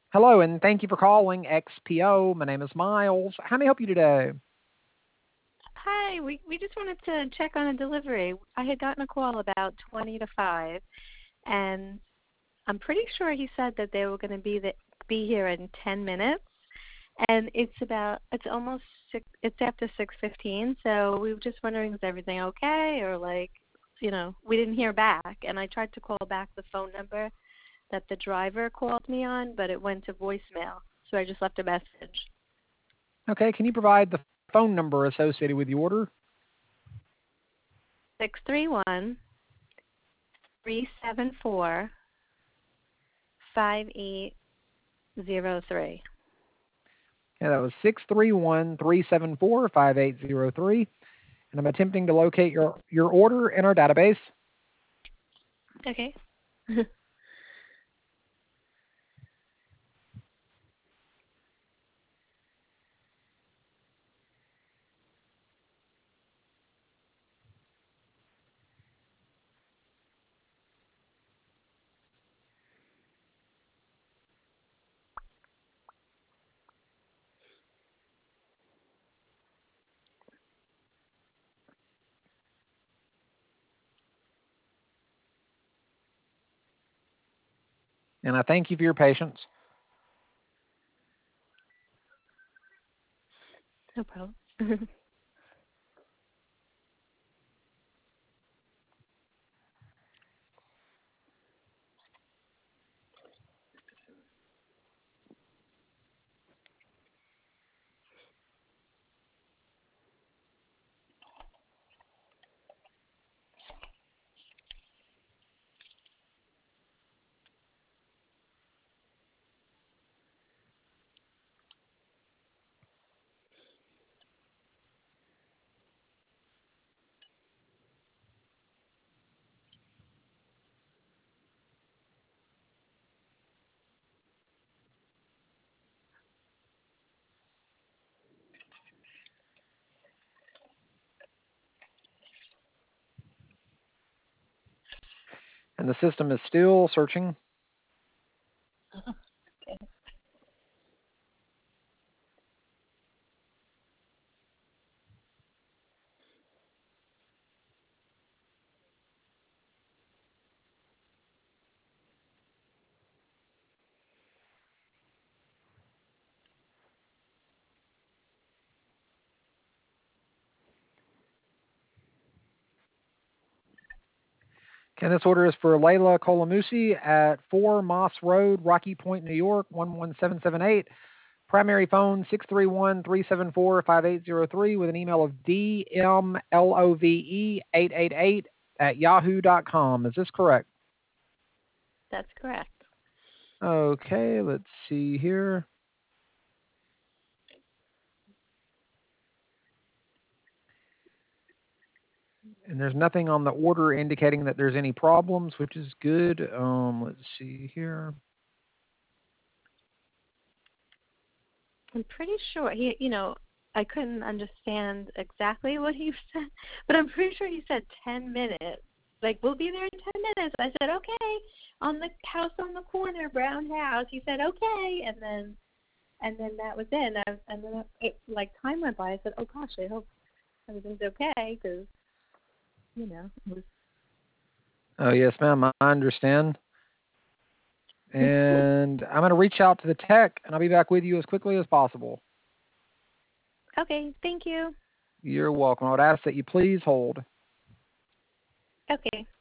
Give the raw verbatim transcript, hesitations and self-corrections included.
Hello, and thank you for calling X P O. My name is Miles. How may I help you today? Hi, we we just wanted to check on a delivery. I had gotten a call about twenty to five, and I'm pretty sure he said that they were going to be the, be here in ten minutes, and it's about it's almost six, it's after six fifteen. So we were just wondering, is everything okay, or like, you know, we didn't hear back, and I tried to call back the phone number that the driver called me on, but it went to voicemail. So I just left a message. Okay, can you provide the phone number associated with the order? Six three one three seven four five eight zero three. Yeah, that was six three one, three seven four, five eight zero three. And I'm attempting to locate your, your order in our database. Okay. And I thank you for your patience. No problem. And the system is still searching. Okay. Okay, this order is for Layla Colamusi at four Moss Road, Rocky Point, New York, one one seven seven eight. Primary phone six three one, three seven four, five eight zero three with an email of d m love eight eight eight at yahoo dot com. Is this correct? That's correct. Okay, let's see here. And there's nothing on the order indicating that there's any problems, which is good. Um, let's see here. I'm pretty sure he, you know, I couldn't understand exactly what he said, but I'm pretty sure he said ten minutes. Like, we'll be there in ten minutes. I said, okay, on the house on the corner, brown house. He said, okay, and then, and then that was it. And, I, and then, it, like, time went by. I said, oh gosh, I hope everything's okay, because, you know, it was. Oh, yes, ma'am, I understand. And I'm going to reach out to the tech, and I'll be back with you as quickly as possible. Okay, thank you. You're welcome. I would ask that you please hold. Okay.